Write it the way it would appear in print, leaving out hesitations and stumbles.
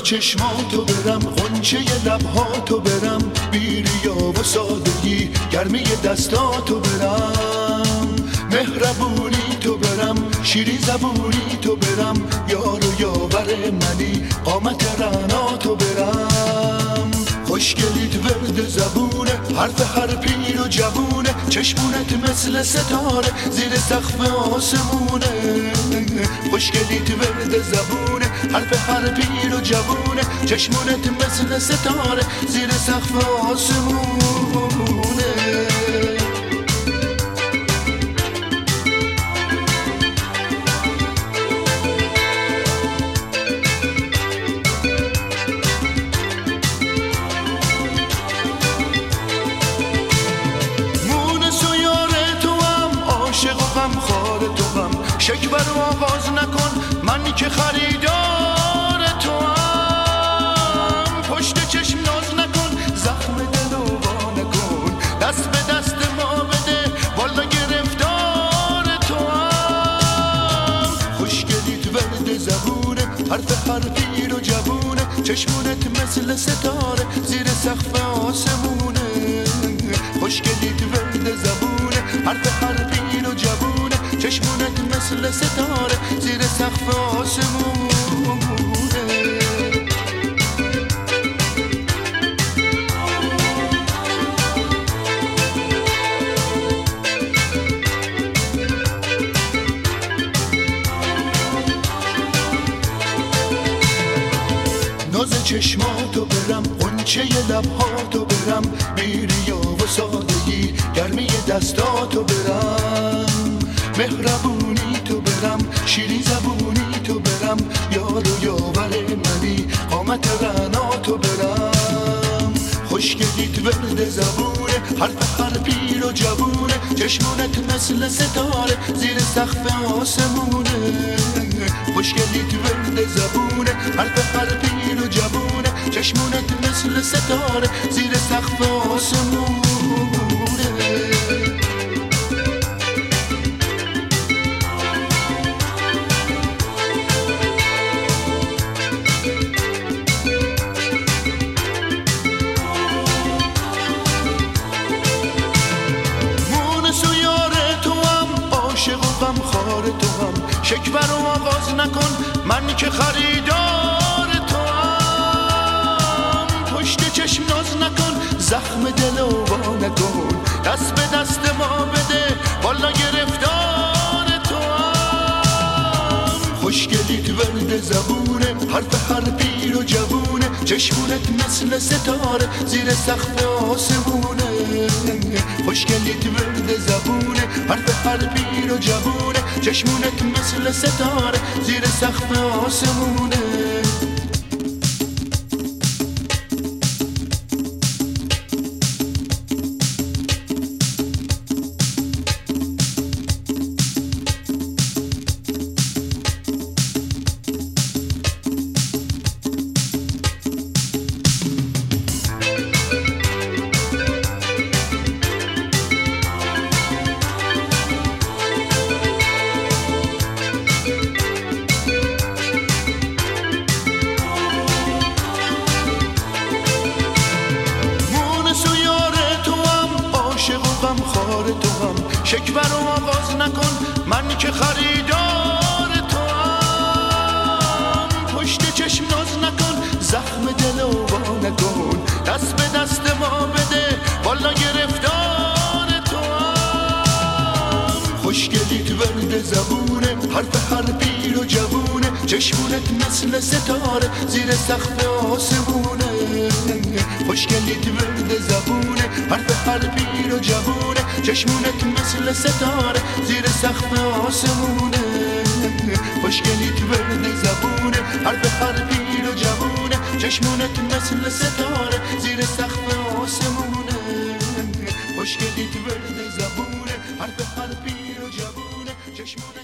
چشماتو برم، غنچه لبهاتو برم، بیریا و سادگی گرمی دستاتو برم، مهربونی تو برم، شیرین زبونی تو برم، یار و یاور منی، قامت رعناتو برم. خوشگلیت ورد زبونه، حرف هر پیر و جوونه، چشمونت مثل ستاره زیر سقف آسمونه. خوشگلیت ورد زبونه، حرف هر پیر و جوونه، چشمونت مثل ستاره زیر سقف آسمونه. خار تو هم شکوه رو آغاز نکن، من که خریدار تو هم. پشت چشم ناز نکن، زخم دل رو وا نکن، دست به دست ما بده، والا گرفتار تو هم. خوشگلیت ورد زبونه، حرف هر پیر و جوونه، چشمونت مثل ستاره زیر سقف آسمونه. خوشگلیت ورد زبونه، حرف هر پیر و جوونه، چشمونت مثل ستاره زیر سقف آسمونه. ناز چشماتو برم، غنچه لبهاتو برم، بیریا و سادگی گرمی دستاتو برم، مهربونی تو برم، شیرین زبونی تو برم، یار و یاور منی، قامت رعناتو برم. خوشگلیت ورد زبونه، حرف هر پیر و جوونه، چشمونت مثل ستاره زیر سقف آسمونه. خوشگلیت ورد زبونه، حرف هر پیر و جوونه، چشمونت مثل ستاره زیر سقف آسمونه. خار تو هم شکوه رو آغاز نکن، من که خریدار تو هم. پشت چشم ناز نکن، زخم دل رو وا نکن، دست به دست ما بده، والا گرفتار تو هم. خوشگلیت ورد زبونه، حرف هر پیر و جوونه، چشمونت مثل ستاره زیر سقف آسمونه. خوشگلیت ورد زبونه، حرف هر پیر و جوونه، چشمونت مثل ستاره زیر سقف آسمونه. خار تو هم شکوه رو آغاز نکن، من که خریدار تو هم. پشت چشم ناز نکن، زخم دل رو وا نکن، دست به دست ما بده، والا گرفتار تو هم. خوشگلیت ورد زبونه، حرف هر پیر و جوونه، چشمونت مثل ستاره زیر سقف آسمونه. خوشگلیت ورد زبونه، حرف هر پیر و جوونه، چشمونت مثل ستاره زیر سقف آسمونه. خوشگلیت ورد زبونه، حرف هر پیر و جوونه، چشمونت مثل ستاره زیر سقف آسمونه. خوشگلیت ورد زبونه، حرف هر پیر و جوونه، چشمونت